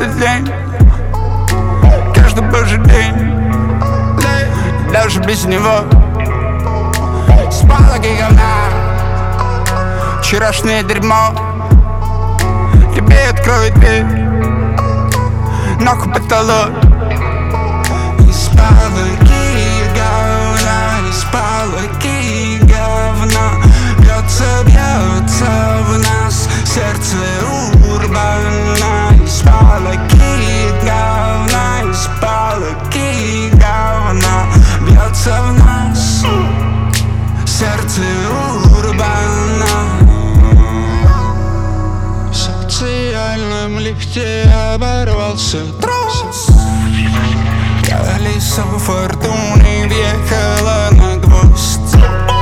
этот день, каждый божий день, даже без него. Спала говна, вчерашнее дерьмо. Тебе откроет дверь, нахуй потолок. Из палки говна, из палки говна бьется в нас сердце урбана. Из палки говна, из палки говна бьется в нас сердце урбана. В социальном лифте оборвался трос, колесо фортуны въехало на гвоздь.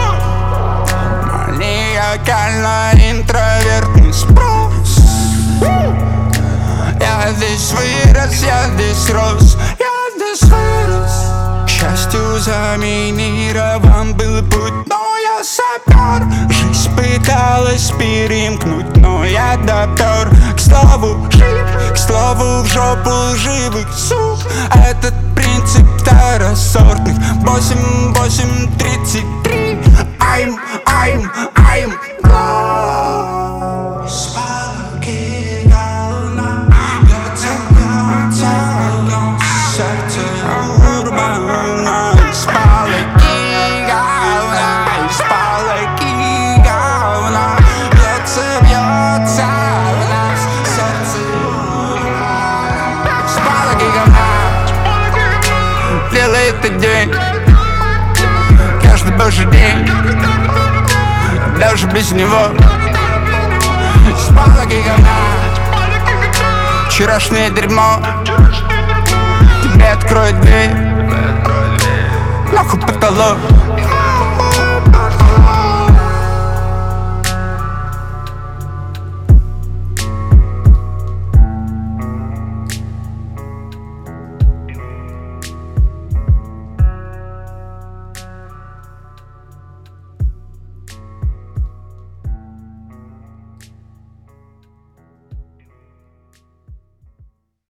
Маниакально-интровертный спрос. Я здесь вырос, я здесь рос, я здесь вырос. К счастью, заминирован был путь, но я сапер. Жизнь пыталась перемкнуть, но я допер. К слову, жив, к слову, в жопу живых сук. Этот принцип второсортных. 8-8-33. I'm спалки говна бьется сердце урбана. Спалки говна, спалки говна бьется в нас сердце урбана. Спалки говна делает этот день, каждый божий день, даже без него. Спалки говна, вчерашнее дерьмо. Тебе откроет дверь, нахуй потолок.